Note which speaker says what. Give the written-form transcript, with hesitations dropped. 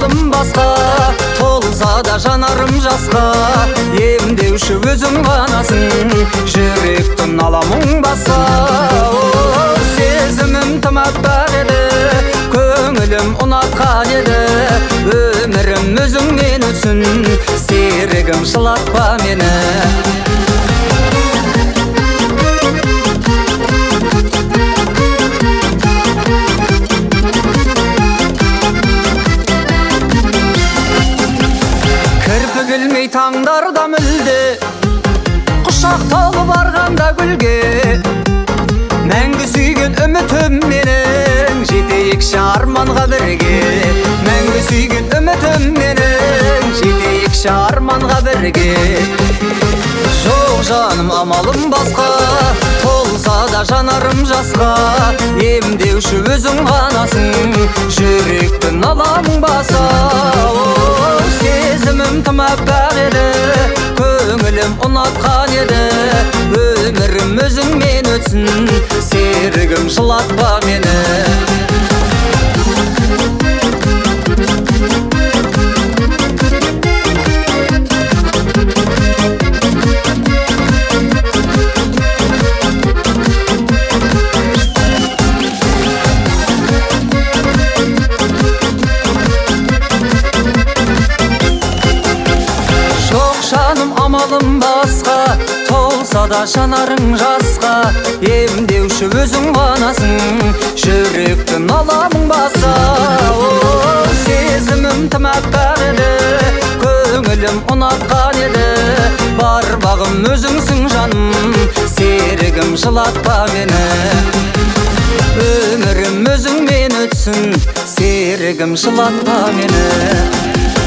Speaker 1: амалым басқа, толса да жанарым жасқа. Емдеуші өзің ғанасың, жүректің аламың баса. Сезімім тым аппақ еді, көңілім ұнатқан еді. Өмірім өзіңмен өтсін, серігім жылатпа мені. Келмей таңдарда мүлде, құшақталып барғанда гүлге. Мәңгі сүйген үмітім менің, жетейікші арманға бірге. Мәңгі сүйген үмітім менің, жетейікші арманға бірге. Жоқ жаным амалым басқа, толса да жанарым жасқа. Емдеуші өзің ғанасың, жүректің аламың баса. Сезімім тым аппақ еді, көңілім ұнатқан еді. Өмірім өзіңмен өтсін, серігім жылатпа мені. Амалым басқа, толса да жанарың жасқа. Емдеуші өзің ғанасың, жүректің аламың баса. Сезімім тым аппақ еді, көңілім ұнатқан еді. Бар бағым өзіңсің жаным, серігім жылатпа мені. Өмірім өзіңмен өтсін, серігім жылатпа мені.